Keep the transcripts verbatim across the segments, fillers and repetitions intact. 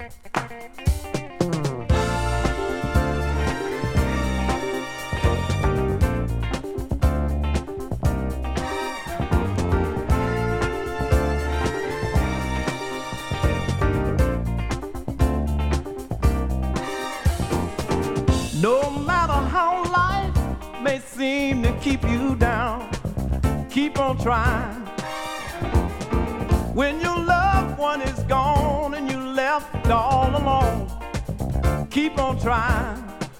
No matter how life may seem to keep you down, keep on trying. When your loved one is gone and you left all alone, keep on trying.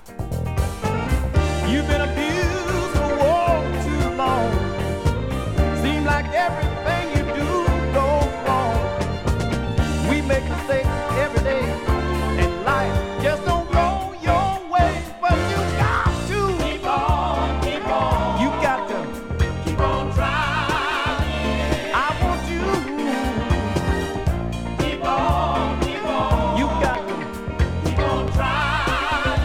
You've been abused for war too long. Seems like everything you do goes wrong. We make mistakes every day, and life just don't go your way. But you got to keep on, keep on. You got to keep on trying. I want you keep on, keep on. You got to keep on trying.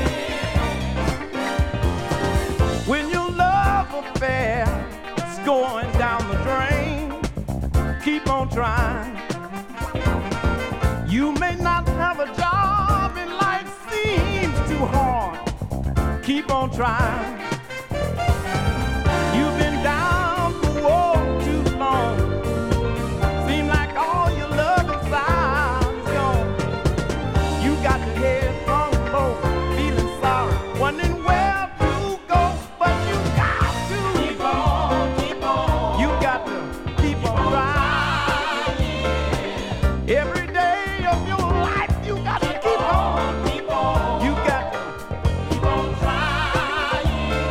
When your love affair is going down the drain, keep on trying. You may not have a job and life seems too hard. Keep on trying. You've been down the road too long. Seem like all your love inside is gone. You got your head hung low, feeling sorry, wondering where to go. But you got to keep on, keep on. You got to keep on trying. Every day of your life, you got to keep on, keep on. You got to keep on trying.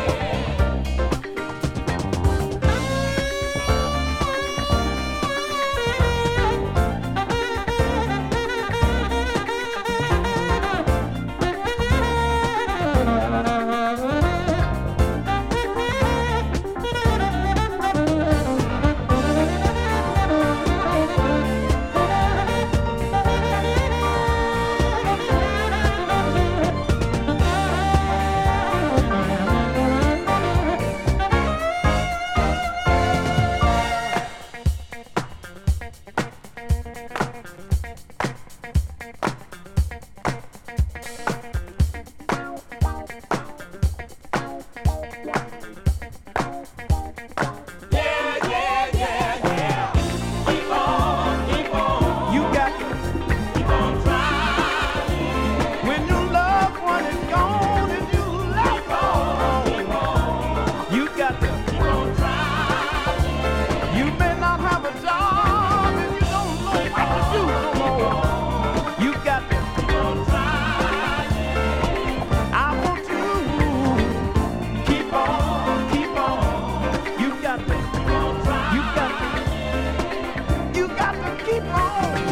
You got to keep on trying. When your loved one is gone and you left all alone, you got to keep on trying. You may not have a job and you don't know what to do no more. You got to keep on trying. I want you keep on, keep on. You got to keep on trying. You got to, you got to keep on.